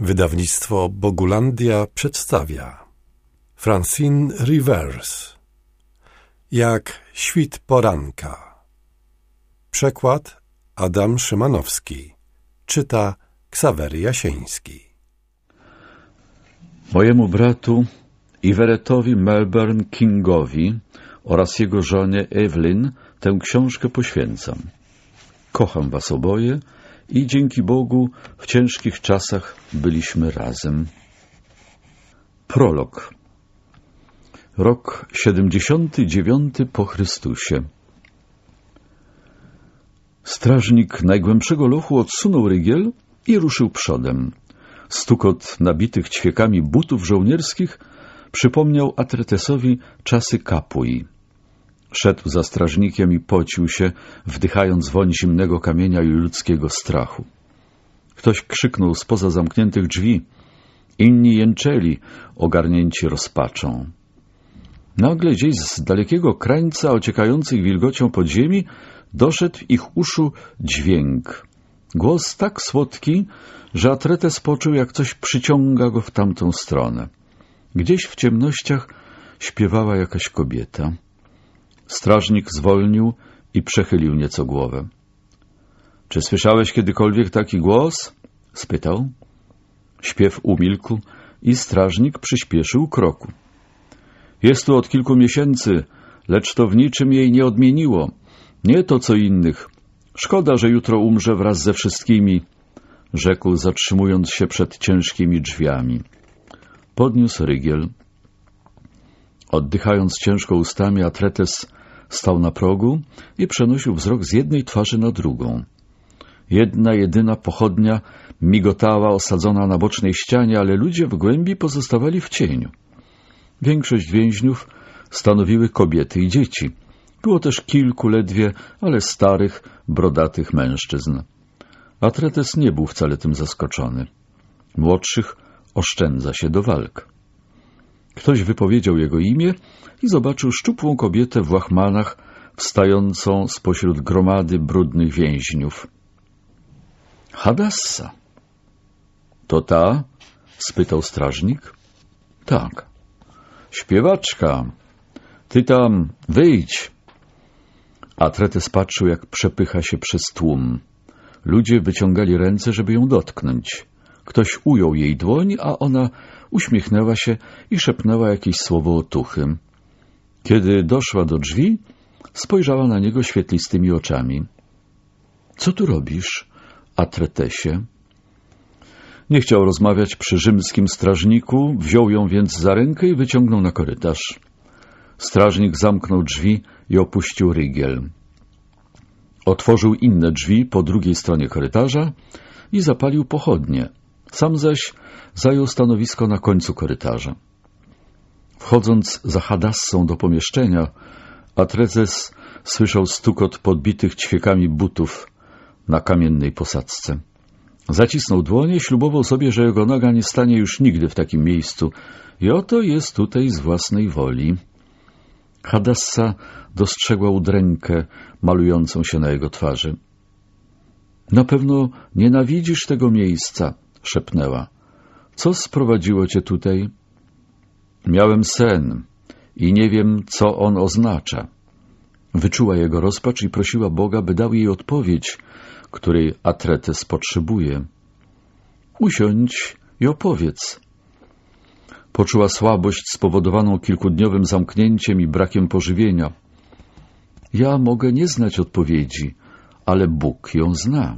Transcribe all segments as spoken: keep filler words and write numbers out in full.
Wydawnictwo Bogulandia przedstawia Francine Rivers. Jak świt poranka. Przekład Adam Szymanowski. Czyta Ksawery Jasieński. Mojemu bratu Iweretowi Melbourne Kingowi oraz jego żonie Evelyn tę książkę poświęcam. Kocham was oboje i dzięki Bogu w ciężkich czasach byliśmy razem. Prolog. Rok siedemdziesiąty dziewiąty po Chrystusie. Strażnik najgłębszego lochu odsunął rygiel i ruszył przodem. Stukot nabitych ćwiekami butów żołnierskich przypomniał Atretesowi czasy Kapui. Szedł za strażnikiem i pocił się, wdychając woń zimnego kamienia i ludzkiego strachu. Ktoś krzyknął spoza zamkniętych drzwi. Inni jęczeli, ogarnięci rozpaczą. Nagle gdzieś z dalekiego krańca ociekających wilgocią podziemi doszedł ich uszu dźwięk. Głos tak słodki, że Atretes poczuł, jak coś przyciąga go w tamtą stronę. Gdzieś w ciemnościach śpiewała jakaś kobieta. Strażnik zwolnił i przechylił nieco głowę. — Czy słyszałeś kiedykolwiek taki głos? — spytał. Śpiew umilkł i strażnik przyspieszył kroku. — Jest tu od kilku miesięcy, lecz to w niczym jej nie odmieniło. Nie to co innych. Szkoda, że jutro umrze wraz ze wszystkimi — rzekł, zatrzymując się przed ciężkimi drzwiami. Podniósł rygiel. Oddychając ciężko ustami, Atretes stał na progu i przenosił wzrok z jednej twarzy na drugą. Jedna jedyna pochodnia migotała osadzona na bocznej ścianie, ale ludzie w głębi pozostawali w cieniu. Większość więźniów stanowiły kobiety i dzieci. Było też kilku ledwie, ale starych, brodatych mężczyzn. Atretes nie był wcale tym zaskoczony. Młodszych oszczędza się do walk. Ktoś wypowiedział jego imię i zobaczył szczupłą kobietę w łachmanach wstającą spośród gromady brudnych więźniów. Hadassa. — To ta? — spytał strażnik. — Tak. — Śpiewaczka. Ty tam, wyjdź. Atretes patrzył, jak przepycha się przez tłum. Ludzie wyciągali ręce, żeby ją dotknąć. Ktoś ujął jej dłoń, a ona uśmiechnęła się i szepnęła jakieś słowo otuchy. Kiedy doszła do drzwi, spojrzała na niego świetlistymi oczami. — Co tu robisz, Atretesie? Nie chciał rozmawiać przy rzymskim strażniku, wziął ją więc za rękę i wyciągnął na korytarz. Strażnik zamknął drzwi i opuścił rygiel. Otworzył inne drzwi po drugiej stronie korytarza i zapalił pochodnie. Sam zaś zajął stanowisko na końcu korytarza. Wchodząc za Hadassą do pomieszczenia, Atretes słyszał stukot podbitych ćwiekami butów na kamiennej posadzce. Zacisnął dłonie, ślubował sobie, że jego noga nie stanie już nigdy w takim miejscu i oto jest tutaj z własnej woli. Hadassa dostrzegła udrękę malującą się na jego twarzy. — Na pewno nienawidzisz tego miejsca — szepnęła. — Co sprowadziło cię tutaj? — Miałem sen i nie wiem, co on oznacza. Wyczuła jego rozpacz i prosiła Boga, by dał jej odpowiedź, której Atretes potrzebuje. — Usiądź i opowiedz. Poczuła słabość spowodowaną kilkudniowym zamknięciem i brakiem pożywienia. — Ja mogę nie znać odpowiedzi, ale Bóg ją zna.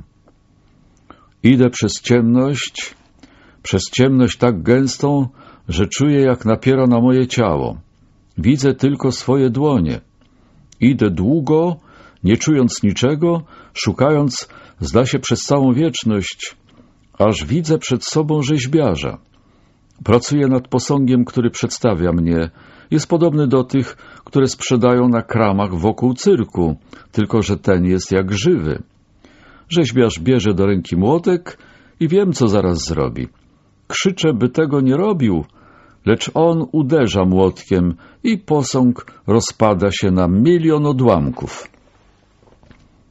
Idę przez ciemność, przez ciemność tak gęstą, że czuję, jak napiera na moje ciało. Widzę tylko swoje dłonie. Idę długo, nie czując niczego, szukając, zda się przez całą wieczność, aż widzę przed sobą rzeźbiarza. Pracuję nad posągiem, który przedstawia mnie. Jest podobny do tych, które sprzedają na kramach wokół cyrku, tylko że ten jest jak żywy. Rzeźbiarz bierze do ręki młotek i wiem, co zaraz zrobi. Krzyczę, by tego nie robił, lecz on uderza młotkiem i posąg rozpada się na milion odłamków.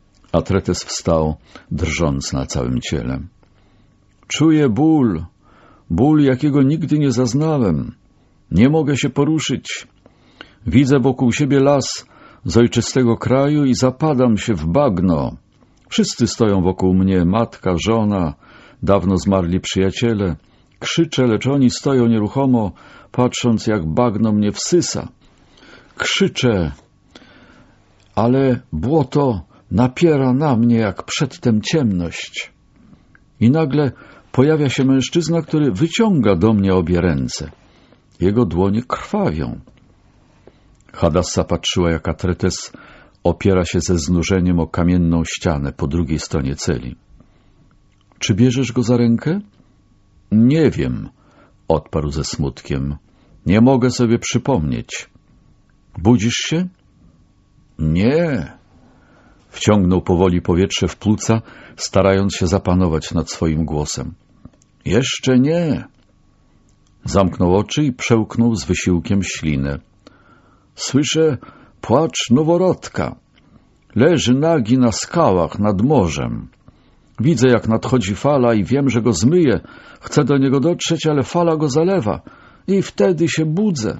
Atretes wstał, drżąc na całym ciele. Czuję ból, Ból, jakiego nigdy nie zaznałem. Nie mogę się poruszyć. Widzę wokół siebie las z ojczystego kraju i zapadam się w bagno. Wszyscy stoją wokół mnie, matka, żona, dawno zmarli przyjaciele. Krzyczę, lecz oni stoją nieruchomo, patrząc, jak bagno mnie wsysa. Krzyczę, ale błoto napiera na mnie jak przedtem ciemność. I nagle pojawia się mężczyzna, który wyciąga do mnie obie ręce. Jego dłonie krwawią. Hadassa patrzyła, jak Atretes opiera się ze znużeniem o kamienną ścianę po drugiej stronie celi. — Czy bierzesz go za rękę? — Nie wiem — odparł ze smutkiem. — Nie mogę sobie przypomnieć. — Budzisz się? — Nie. Wciągnął powoli powietrze w płuca, starając się zapanować nad swoim głosem. — Jeszcze nie. Zamknął oczy i przełknął z wysiłkiem ślinę. Słyszę płacz noworodka. Leży nagi na skałach nad morzem. Widzę, jak nadchodzi fala i wiem, że go zmyje. Chcę do niego dotrzeć, ale fala go zalewa. I wtedy się budzę.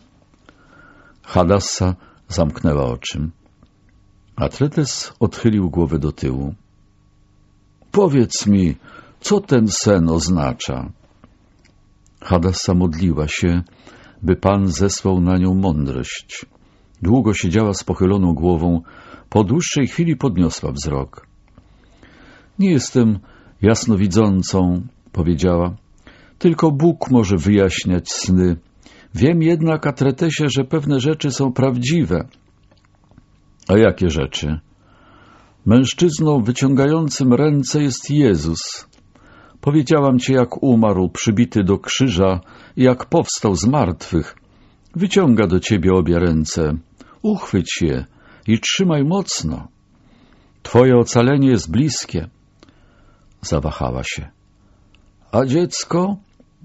Hadassa zamknęła oczy. Atretes odchylił głowę do tyłu. Powiedz mi, co ten sen oznacza? Hadassa modliła się, by Pan zesłał na nią mądrość. Długo siedziała z pochyloną głową, po dłuższej chwili podniosła wzrok. Nie jestem jasnowidzącą, powiedziała. Tylko Bóg może wyjaśniać sny. Wiem jednak, Atretesie, że pewne rzeczy są prawdziwe. A jakie rzeczy? Mężczyzną wyciągającym ręce jest Jezus. Powiedziałam ci, jak umarł przybity do krzyża i jak powstał z martwych. Wyciąga do ciebie obie ręce. Uchwyć je i trzymaj mocno. Twoje ocalenie jest bliskie. Zawahała się. A dziecko?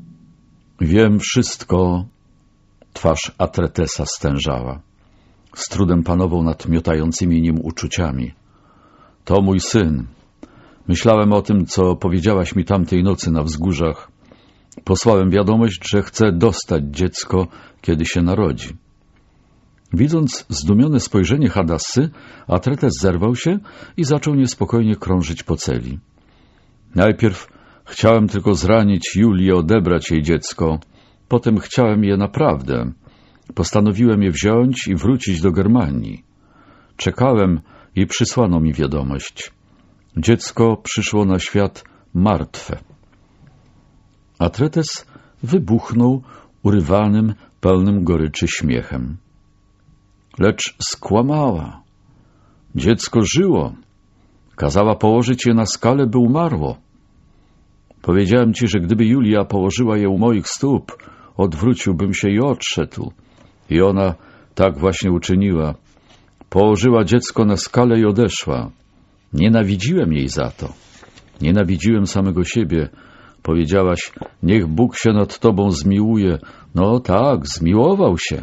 Wiem wszystko. Twarz Atretesa stężała. Z trudem panował nad miotającymi nim uczuciami. To mój syn. Myślałem o tym, co powiedziałaś mi tamtej nocy na wzgórzach. Posłałem wiadomość, że chcę dostać dziecko, kiedy się narodzi. Widząc zdumione spojrzenie Hadassy, Atretes zerwał się i zaczął niespokojnie krążyć po celi. Najpierw chciałem tylko zranić Julię, odebrać jej dziecko. Potem chciałem je naprawdę. Postanowiłem je wziąć i wrócić do Germanii. Czekałem i przysłano mi wiadomość. Dziecko przyszło na świat martwe. Atretes wybuchnął urywanym, pełnym goryczy śmiechem. Lecz skłamała. Dziecko żyło. Kazała położyć je na skalę, by umarło. Powiedziałem ci, że gdyby Julia położyła je u moich stóp, odwróciłbym się i odszedł. I ona tak właśnie uczyniła. Położyła dziecko na skalę i odeszła. Nienawidziłem jej za to. Nienawidziłem samego siebie. Powiedziałaś, niech Bóg się nad tobą zmiłuje. No tak, zmiłował się.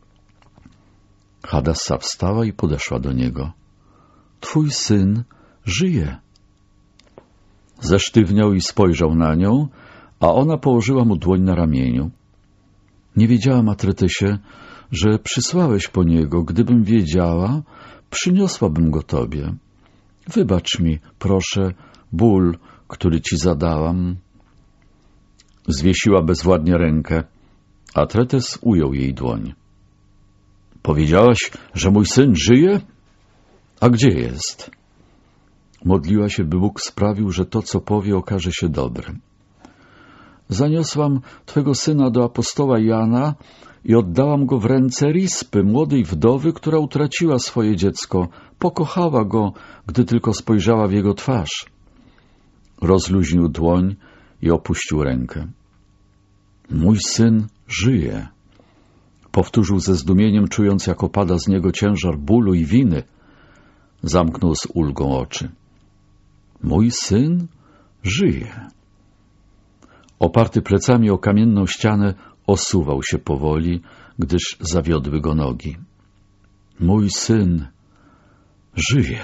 Hadassa wstała i podeszła do niego. Twój syn żyje. Zesztywniał i spojrzał na nią, a ona położyła mu dłoń na ramieniu. Nie wiedziałam, Atretesie, że przysłałeś po niego. Gdybym wiedziała, przyniosłabym go tobie. Wybacz mi, proszę, ból, który ci zadałam. Zwiesiła bezwładnie rękę. Atretes ujął jej dłoń. Powiedziałaś, że mój syn żyje? A gdzie jest? Modliła się, by Bóg sprawił, że to, co powie, okaże się dobrym. Zaniosłam twego syna do apostoła Jana i oddałam go w ręce Rispy, młodej wdowy, która utraciła swoje dziecko. Pokochała go, gdy tylko spojrzała w jego twarz. Rozluźnił dłoń i opuścił rękę. Mój syn żyje. Powtórzył ze zdumieniem, czując, jak opada z niego ciężar bólu i winy. Zamknął z ulgą oczy. Mój syn żyje. Oparty plecami o kamienną ścianę, osuwał się powoli, gdyż zawiodły go nogi. Mój syn żyje.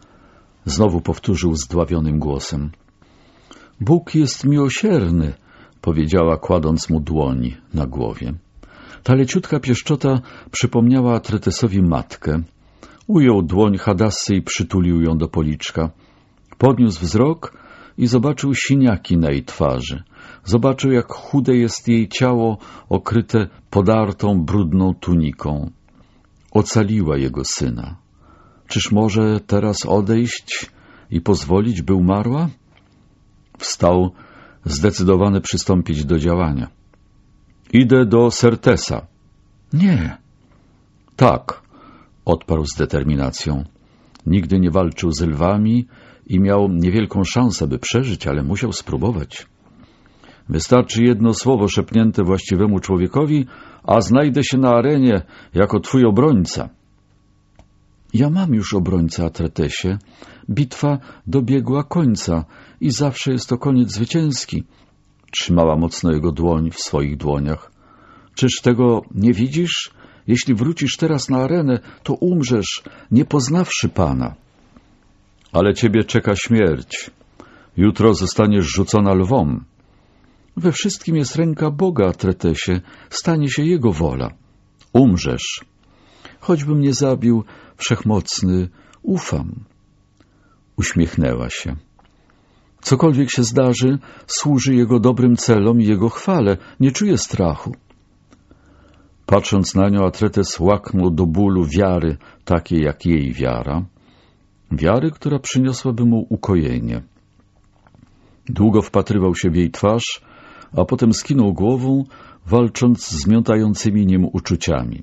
Znowu powtórzył zdławionym głosem. Bóg jest miłosierny. powiedziała, kładąc mu dłoń na głowie. Ta leciutka pieszczota przypomniała Atretesowi matkę. Ujął dłoń Hadassy i przytulił ją do policzka. Podniósł wzrok i zobaczył siniaki na jej twarzy. Zobaczył, jak chude jest jej ciało okryte podartą, brudną tuniką. Ocaliła jego syna. Czyż może teraz odejść i pozwolić, by umarła? Wstał, zdecydowany przystąpić do działania. Idę do Sertesa. Nie. Tak, odparł z determinacją. Nigdy nie walczył z lwami i miał niewielką szansę, by przeżyć, ale musiał spróbować. Wystarczy jedno słowo szepnięte właściwemu człowiekowi, a znajdę się na arenie jako twój obrońca. Ja mam już obrońcę, Atretesie. Bitwa dobiegła końca i zawsze jest to koniec zwycięski. Trzymała mocno jego dłoń w swoich dłoniach. Czyż tego nie widzisz? Jeśli wrócisz teraz na arenę, to umrzesz, nie poznawszy Pana. Ale ciebie czeka śmierć. Jutro zostaniesz rzucona lwom. We wszystkim jest ręka Boga, Atretesie. Stanie się Jego wola. Umrzesz. Choćby mnie zabił Wszechmocny, ufam. Uśmiechnęła się. Cokolwiek się zdarzy, służy Jego dobrym celom i Jego chwale. Nie czuję strachu. Patrząc na nią, Atretes łaknął do bólu wiary, takiej jak jej wiara. Wiary, która przyniosłaby mu ukojenie. Długo wpatrywał się w jej twarz, a potem skinął głową, walcząc z miotającymi nim uczuciami.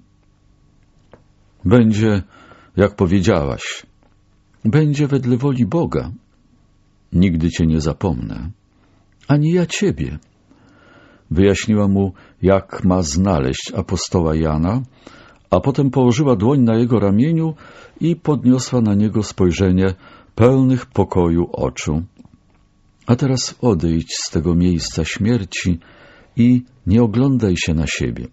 Będzie, jak powiedziałaś, będzie wedle woli Boga. Nigdy cię nie zapomnę, ani ja ciebie. Wyjaśniła mu, jak ma znaleźć apostoła Jana, a potem położyła dłoń na jego ramieniu i podniosła na niego spojrzenie pełnych pokoju oczu. A teraz odejdź z tego miejsca śmierci i nie oglądaj się na siebie.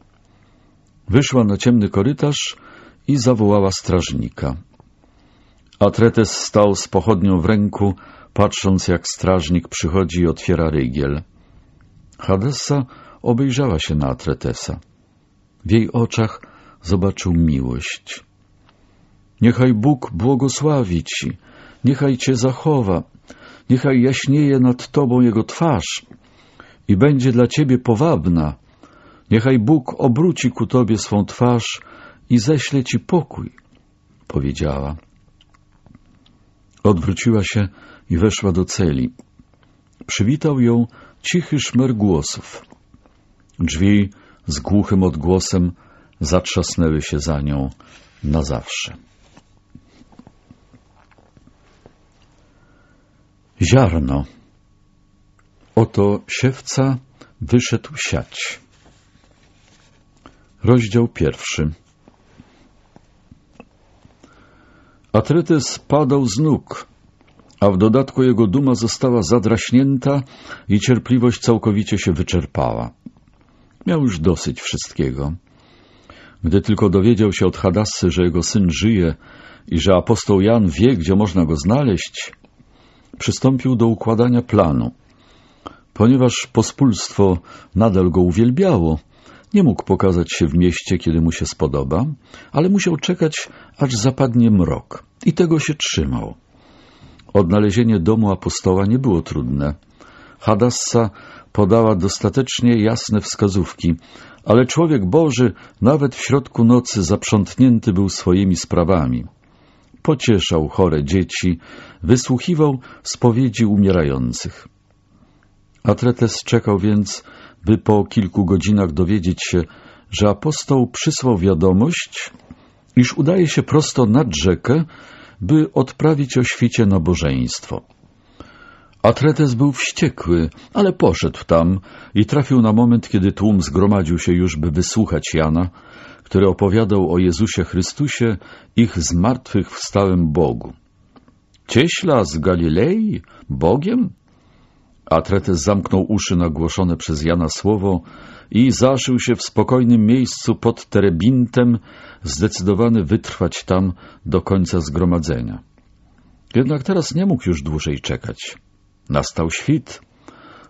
Wyszła na ciemny korytarz i zawołała strażnika. Atretes stał z pochodnią w ręku, patrząc, jak strażnik przychodzi i otwiera rygiel. Hadassa obejrzała się na Atretesa. W jej oczach zobaczył miłość. Niechaj Bóg błogosławi ci, niechaj cię zachowa, niechaj jaśnieje nad tobą Jego twarz i będzie dla ciebie powabna. Niechaj Bóg obróci ku tobie swą twarz i ześle ci pokój, powiedziała. Odwróciła się i weszła do celi. Przywitał ją cichy szmer głosów. Drzwi z głuchym odgłosem zatrzasnęły się za nią na zawsze. Ziarno. Oto siewca wyszedł siać. Rozdział pierwszy. Atretes padał z nóg, a w dodatku jego duma została zadraśnięta i cierpliwość całkowicie się wyczerpała. Miał już dosyć wszystkiego. Gdy tylko dowiedział się od Hadassy, że jego syn żyje i że apostoł Jan wie, gdzie można go znaleźć, przystąpił do układania planu. Ponieważ pospólstwo nadal go uwielbiało, nie mógł pokazać się w mieście, kiedy mu się spodoba, ale musiał czekać, aż zapadnie mrok. I tego się trzymał. Odnalezienie domu apostoła nie było trudne. Hadassa podała dostatecznie jasne wskazówki, ale człowiek Boży nawet w środku nocy zaprzątnięty był swoimi sprawami. Pocieszał chore dzieci, wysłuchiwał spowiedzi umierających. Atretes czekał więc, by po kilku godzinach dowiedzieć się, że apostoł przysłał wiadomość, iż udaje się prosto nad rzekę, by odprawić o świcie nabożeństwo. Atretes był wściekły, ale poszedł tam i trafił na moment, kiedy tłum zgromadził się już, by wysłuchać Jana, który opowiadał o Jezusie Chrystusie, ich zmartwychwstałym Bogu. Cieśla z Galilei? Bogiem? Atretes zamknął uszy na głoszone przez Jana słowo i zaszył się w spokojnym miejscu pod terebintem, zdecydowany wytrwać tam do końca zgromadzenia. Jednak teraz nie mógł już dłużej czekać. Nastał świt.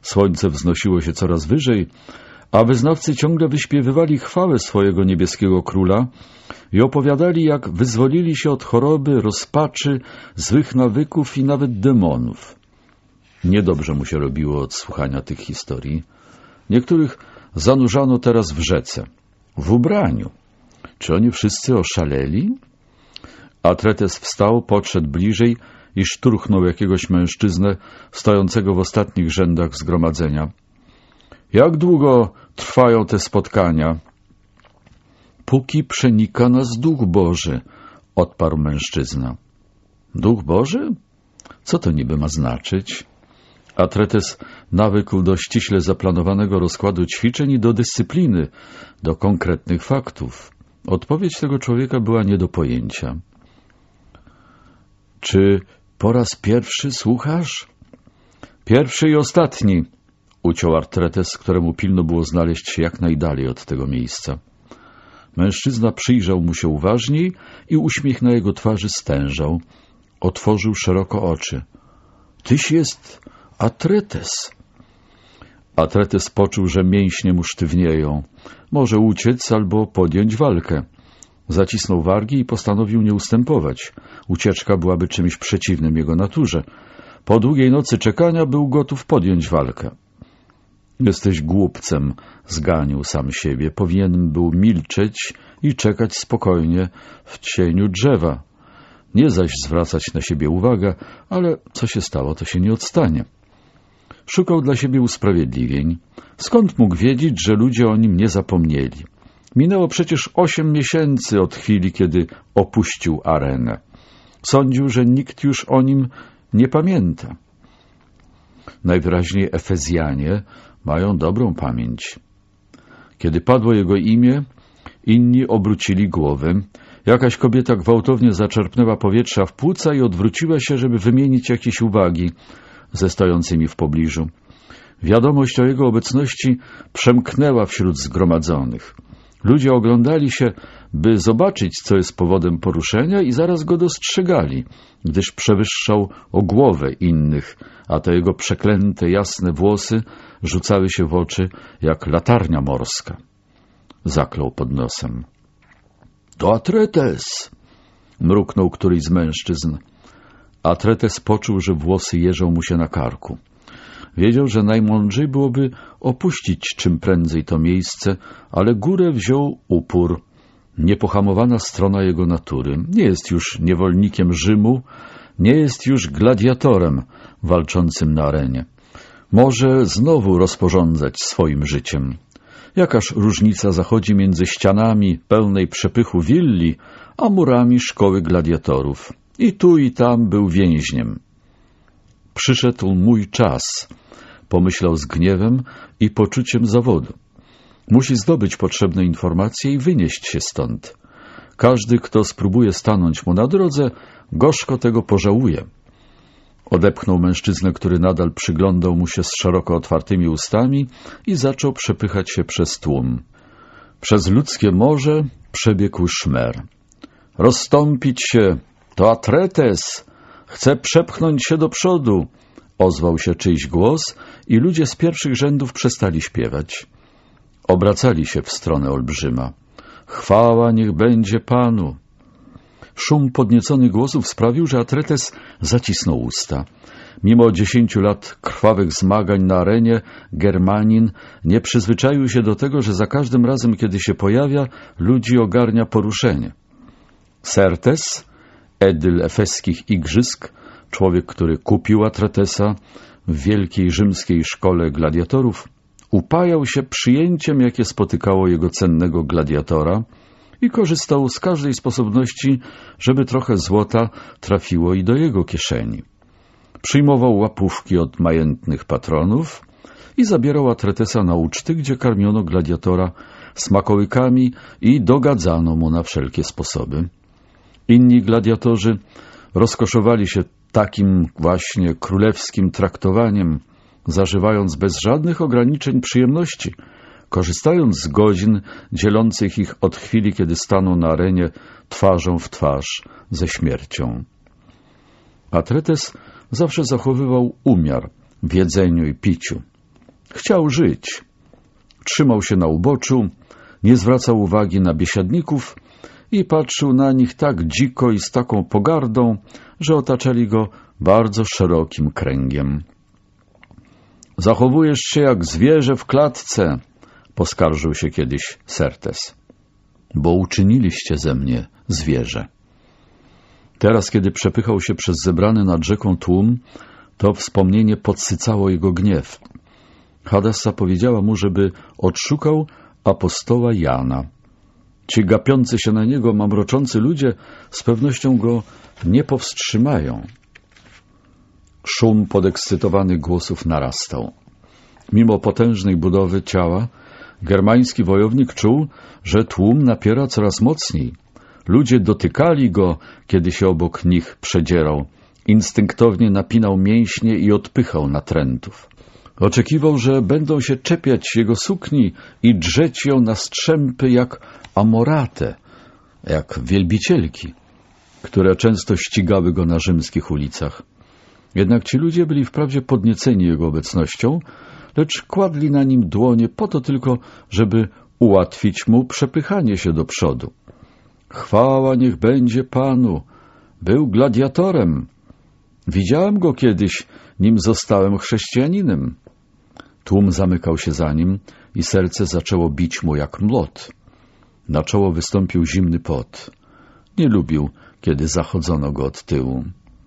Słońce wznosiło się coraz wyżej, a wyznawcy ciągle wyśpiewywali chwałę swojego niebieskiego króla i opowiadali, jak wyzwolili się od choroby, rozpaczy, złych nawyków i nawet demonów. Niedobrze mu się robiło od słuchania tych historii. Niektórych zanurzano teraz w rzece, w ubraniu. Czy oni wszyscy oszaleli? Atretes wstał, podszedł bliżej i szturchnął jakiegoś mężczyznę stojącego w ostatnich rzędach zgromadzenia. Jak długo trwają te spotkania? Póki przenika nas Duch Boży, odparł mężczyzna. Duch Boży? Co to niby ma znaczyć? Atretes nawykł do ściśle zaplanowanego rozkładu ćwiczeń i do dyscypliny, do konkretnych faktów. Odpowiedź tego człowieka była nie do pojęcia. Czy po raz pierwszy słuchasz? Pierwszy i ostatni, uciął Atretes, któremu pilno było znaleźć się jak najdalej od tego miejsca. Mężczyzna przyjrzał mu się uważniej i uśmiech na jego twarzy stężał. Otworzył szeroko oczy. Tyś jest Atretes. Atretes poczuł, że mięśnie mu sztywnieją. Może uciec albo podjąć walkę. Zacisnął wargi i postanowił nie ustępować. Ucieczka byłaby czymś przeciwnym jego naturze. Po długiej nocy czekania był gotów podjąć walkę. Jesteś głupcem, zganił sam siebie. Powinien był milczeć i czekać spokojnie w cieniu drzewa. Nie zaś zwracać na siebie uwagę, ale co się stało, to się nie odstanie. Szukał dla siebie usprawiedliwień. Skąd mógł wiedzieć, że ludzie o nim nie zapomnieli? Minęło przecież osiem miesięcy od chwili, kiedy opuścił arenę. Sądził, że nikt już o nim nie pamięta. Najwyraźniej Efezjanie mają dobrą pamięć. Kiedy padło jego imię, inni obrócili głowę. Jakaś kobieta gwałtownie zaczerpnęła powietrza w płuca i odwróciła się, żeby wymienić jakieś uwagi ze stojącymi w pobliżu. Wiadomość o jego obecności przemknęła wśród zgromadzonych. Ludzie oglądali się, by zobaczyć, co jest powodem poruszenia, i zaraz go dostrzegali, gdyż przewyższał o głowę innych, a te jego przeklęte, jasne włosy rzucały się w oczy jak latarnia morska. Zaklął pod nosem. — To Atretes! — mruknął któryś z mężczyzn. Atretes poczuł, że włosy jeżą mu się na karku. Wiedział, że najmądrzej byłoby opuścić czym prędzej to miejsce, ale górę wziął upór. Niepohamowana strona jego natury. Nie jest już niewolnikiem Rzymu, nie jest już gladiatorem walczącym na arenie. Może znowu rozporządzać swoim życiem. Jakaż różnica zachodzi między ścianami pełnej przepychu willi, a murami szkoły gladiatorów. I tu i tam był więźniem. Przyszedł mój czas, pomyślał z gniewem i poczuciem zawodu. Musi zdobyć potrzebne informacje i wynieść się stąd. Każdy, kto spróbuje stanąć mu na drodze, gorzko tego pożałuje. Odepchnął mężczyznę, który nadal przyglądał mu się z szeroko otwartymi ustami, i zaczął przepychać się przez tłum. Przez ludzkie morze przebiegł szmer. Rozstąpić się! To Atretes! Chce przepchnąć się do przodu! Ozwał się czyjś głos i ludzie z pierwszych rzędów przestali śpiewać. Obracali się w stronę olbrzyma. Chwała niech będzie Panu! Szum podnieconych głosów sprawił, że Atretes zacisnął usta. Mimo dziesięciu lat krwawych zmagań na arenie, Germanin nie przyzwyczaił się do tego, że za każdym razem, kiedy się pojawia, ludzi ogarnia poruszenie. Sertes, edyl efeskich igrzysk, człowiek, który kupił Atretesa w wielkiej rzymskiej szkole gladiatorów, upajał się przyjęciem, jakie spotykało jego cennego gladiatora, i korzystał z każdej sposobności, żeby trochę złota trafiło i do jego kieszeni. Przyjmował łapówki od majętnych patronów i zabierał Atretesa na uczty, gdzie karmiono gladiatora smakołykami i dogadzano mu na wszelkie sposoby. Inni gladiatorzy rozkoszowali się takim właśnie królewskim traktowaniem, zażywając bez żadnych ograniczeń przyjemności, korzystając z godzin dzielących ich od chwili, kiedy staną na arenie twarzą w twarz ze śmiercią. Atretes zawsze zachowywał umiar w jedzeniu i piciu. Chciał żyć. Trzymał się na uboczu, nie zwracał uwagi na biesiadników i patrzył na nich tak dziko i z taką pogardą, że otaczali go bardzo szerokim kręgiem. Zachowujesz się jak zwierzę w klatce, poskarżył się kiedyś Certes, bo uczyniliście ze mnie zwierzę. Teraz, kiedy przepychał się przez zebrany nad rzeką tłum, to wspomnienie podsycało jego gniew. Hadassa powiedziała mu, żeby odszukał apostoła Jana. Ci gapiący się na niego, mamroczący ludzie z pewnością go nie powstrzymają. Szum podekscytowanych głosów narastał. Mimo potężnej budowy ciała, germański wojownik czuł, że tłum napiera coraz mocniej. Ludzie dotykali go, kiedy się obok nich przedzierał. Instynktownie napinał mięśnie i odpychał natrętów. Oczekiwał, że będą się czepiać jego sukni i drzeć ją na strzępy jak amorate, jak wielbicielki, które często ścigały go na rzymskich ulicach. Jednak ci ludzie byli wprawdzie podnieceni jego obecnością, lecz kładli na nim dłonie po to tylko, żeby ułatwić mu przepychanie się do przodu. Chwała niech będzie Panu! Był gladiatorem. Widziałem go kiedyś, nim zostałem chrześcijaninem. Tłum zamykał się za nim i serce zaczęło bić mu jak młot. Na czoło wystąpił zimny pot. Nie lubił, kiedy zachodzono go od tyłu.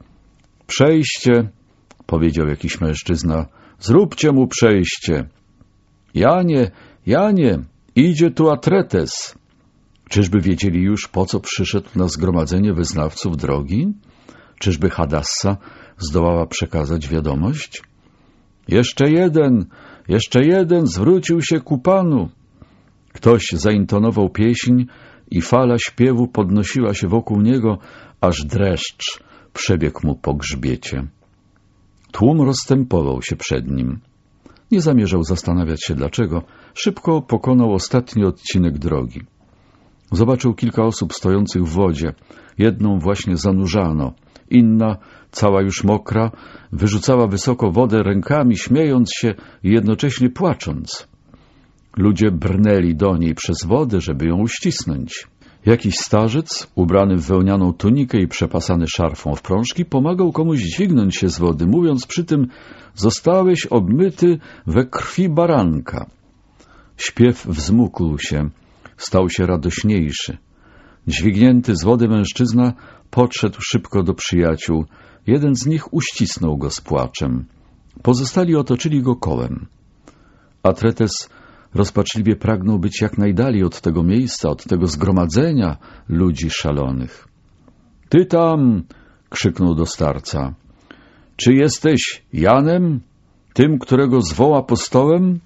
Przejście, powiedział jakiś mężczyzna, zróbcie mu przejście. Janie, Janie, idzie tu Atretes. Czyżby wiedzieli już, po co przyszedł na zgromadzenie wyznawców drogi? Czyżby Hadassa zdołała przekazać wiadomość? Jeszcze jeden, jeszcze jeden zwrócił się ku Panu. Ktoś zaintonował pieśń i fala śpiewu podnosiła się wokół niego, aż dreszcz przebiegł mu po grzbiecie. Tłum rozstępował się przed nim. Nie zamierzał zastanawiać się dlaczego. Szybko pokonał ostatni odcinek drogi. Zobaczył kilka osób stojących w wodzie. Jedną właśnie zanurzano. Inna, cała już mokra, wyrzucała wysoko wodę rękami, śmiejąc się i jednocześnie płacząc. Ludzie brnęli do niej przez wodę, żeby ją uścisnąć. Jakiś starzec, ubrany w wełnianą tunikę i przepasany szarfą w prążki, pomagał komuś dźwignąć się z wody, mówiąc przy tym: zostałeś obmyty we krwi baranka. Śpiew wzmógł się, stał się radośniejszy. Dźwignięty z wody mężczyzna podszedł szybko do przyjaciół. Jeden z nich uścisnął go z płaczem. Pozostali otoczyli go kołem. Atretes rozpaczliwie pragnął być jak najdalej od tego miejsca, od tego zgromadzenia ludzi szalonych. — Ty tam! — krzyknął do starca. — Czy jesteś Janem, tym, którego zwoł apostołem?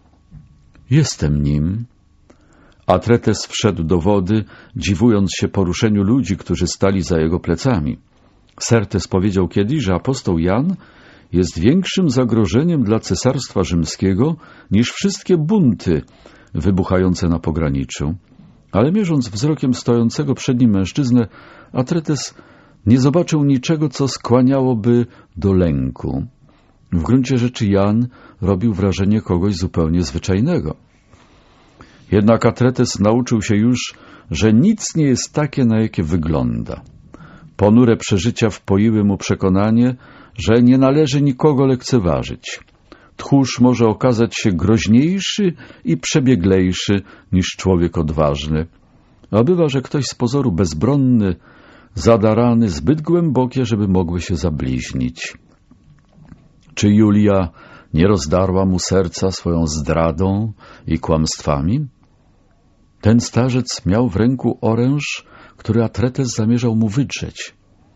— Jestem nim. Atretes wszedł do wody, dziwując się poruszeniu ludzi, którzy stali za jego plecami. Certes powiedział kiedyś, że apostoł Jan jest większym zagrożeniem dla cesarstwa rzymskiego niż wszystkie bunty wybuchające na pograniczu. Ale mierząc wzrokiem stojącego przed nim mężczyznę, Atretes nie zobaczył niczego, co skłaniałoby do lęku. W gruncie rzeczy Jan robił wrażenie kogoś zupełnie zwyczajnego. Jednak Atretes nauczył się już, że nic nie jest takie, na jakie wygląda. Ponure przeżycia wpoiły mu przekonanie, że nie należy nikogo lekceważyć. Tchórz może okazać się groźniejszy i przebieglejszy niż człowiek odważny. A bywa, że ktoś z pozoru bezbronny zada rany zbyt głębokie, żeby mogły się zabliźnić. Czy Julia nie rozdarła mu serca swoją zdradą i kłamstwami? Ten starzec miał w ręku oręż, który Atretes zamierzał mu wydrzeć.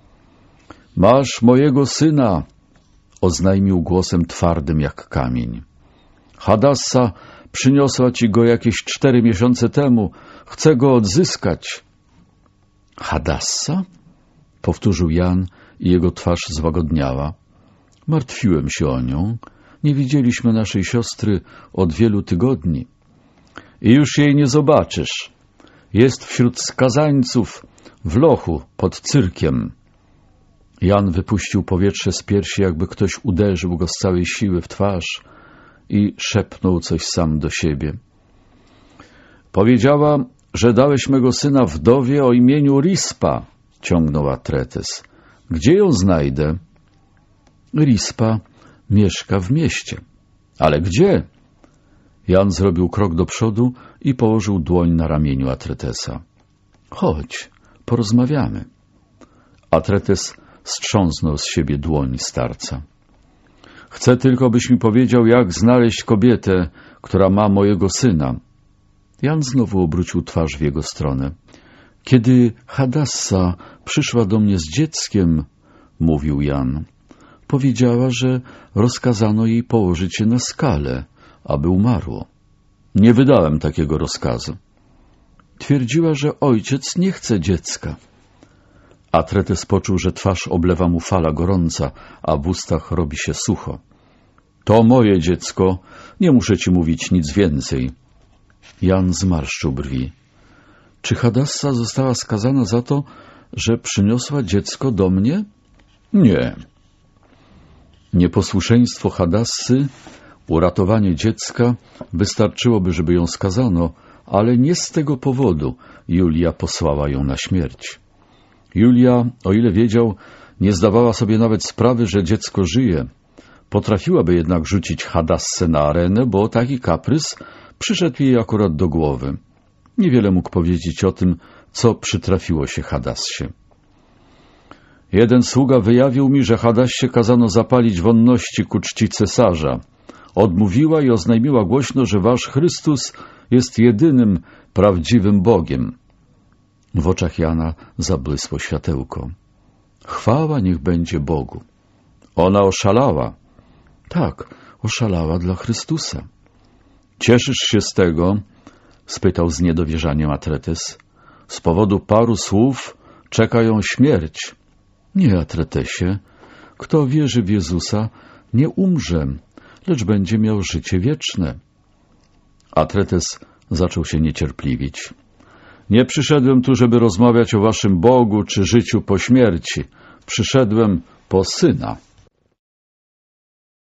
— Masz mojego syna! — oznajmił głosem twardym jak kamień. — Hadassa przyniosła ci go jakieś cztery miesiące temu. Chcę go odzyskać. — Hadassa? — powtórzył Jan i jego twarz złagodniała. — Martwiłem się o nią. Nie widzieliśmy naszej siostry od wielu tygodni. — I już jej nie zobaczysz. Jest wśród skazańców w lochu pod cyrkiem. Jan wypuścił powietrze z piersi, jakby ktoś uderzył go z całej siły w twarz i szepnął coś sam do siebie. Powiedziała, że dałeś mego syna wdowie o imieniu Rispa, ciągnął Atretes. Gdzie ją znajdę? Rispa mieszka w mieście. Ale gdzie? Jan zrobił krok do przodu i położył dłoń na ramieniu Atretesa. Chodź, porozmawiamy. Atretes strząsnął z siebie dłoń starca. Chcę tylko, byś mi powiedział, jak znaleźć kobietę, która ma mojego syna. Jan znowu obrócił twarz w jego stronę. Kiedy Hadassa przyszła do mnie z dzieckiem, mówił Jan, powiedziała, że rozkazano jej położyć się na skale, aby umarło. Nie wydałem takiego rozkazu. Twierdziła, że ojciec nie chce dziecka. Atretes poczuł, że twarz oblewa mu fala gorąca, a w ustach robi się sucho. To moje dziecko, nie muszę ci mówić nic więcej. Jan zmarszczył brwi. Czy Hadassa została skazana za to, że przyniosła dziecko do mnie? Nie. Nieposłuszeństwo Hadassy, uratowanie dziecka wystarczyłoby, żeby ją skazano, ale nie z tego powodu Julia posłała ją na śmierć. Julia, o ile wiedział, nie zdawała sobie nawet sprawy, że dziecko żyje. Potrafiłaby jednak rzucić Hadassę na arenę, bo taki kaprys przyszedł jej akurat do głowy. Niewiele mógł powiedzieć o tym, co przytrafiło się Hadassie. Jeden sługa wyjawił mi, że Hadassie kazano zapalić wonności ku czci cesarza. Odmówiła i oznajmiła głośno, że wasz Chrystus jest jedynym prawdziwym Bogiem. W oczach Jana zabłysło światełko. Chwała niech będzie Bogu. Ona oszalała. Tak, oszalała dla Chrystusa. Cieszysz się z tego? Spytał z niedowierzaniem Atretes. Z powodu paru słów czeka ją śmierć. Nie, Atretesie. Kto wierzy w Jezusa, nie umrze, lecz będzie miał życie wieczne. Atretes zaczął się niecierpliwić. Nie przyszedłem tu, żeby rozmawiać o waszym Bogu czy życiu po śmierci. Przyszedłem po syna.